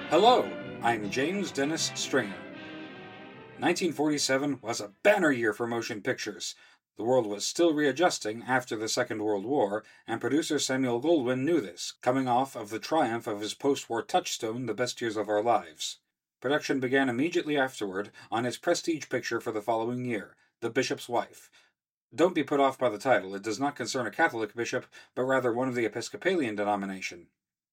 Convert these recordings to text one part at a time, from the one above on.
Hello, I'm James Dennis Stringer. 1947 was a banner year for motion pictures. The world was still readjusting after the Second World War, and producer Samuel Goldwyn knew this, coming off of the triumph of his post-war touchstone, The Best Years of Our Lives. Production began immediately afterward on his prestige picture for the following year, The Bishop's Wife. Don't be put off by the title, it does not concern a Catholic bishop, but rather one of the Episcopalian denomination.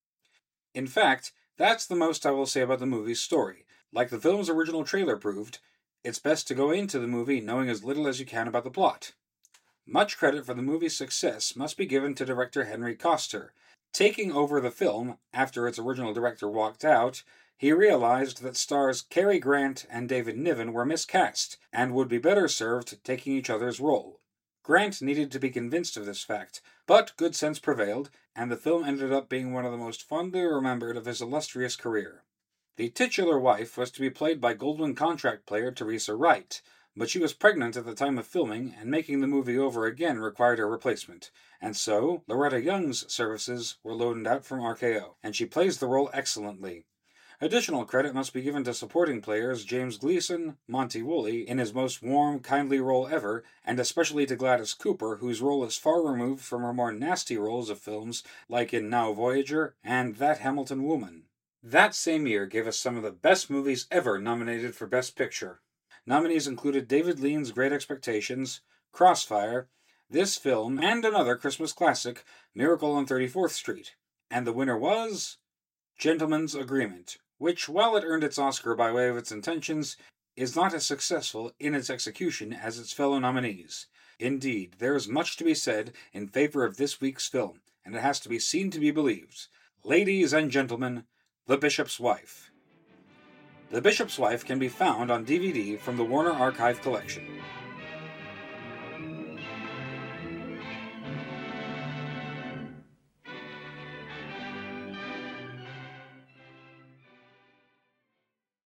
In fact, that's the most I will say about the movie's story. Like the film's original trailer proved, it's best to go into the movie knowing as little as you can about the plot. Much credit for the movie's success must be given to director Henry Koster. Taking over the film after its original director walked out, he realized that stars Cary Grant and David Niven were miscast and would be better served taking each other's role. Grant needed to be convinced of this fact, but good sense prevailed, and the film ended up being one of the most fondly remembered of his illustrious career. The titular wife was to be played by Goldwyn contract player Teresa Wright, but she was pregnant at the time of filming, and making the movie over again required a replacement, and so Loretta Young's services were loaned out from RKO, and she plays the role excellently. Additional credit must be given to supporting players James Gleason, Monty Woolley, in his most warm, kindly role ever, and especially to Gladys Cooper, whose role is far removed from her more nasty roles of films like in Now Voyager and That Hamilton Woman. That same year gave us some of the best movies ever nominated for Best Picture. Nominees included David Lean's Great Expectations, Crossfire, this film, and another Christmas classic, Miracle on 34th Street. And the winner was Gentleman's Agreement, which, while it earned its Oscar by way of its intentions, is not as successful in its execution as its fellow nominees. Indeed, there is much to be said in favor of this week's film, and it has to be seen to be believed. Ladies and gentlemen, The Bishop's Wife. The Bishop's Wife can be found on DVD from the Warner Archive Collection.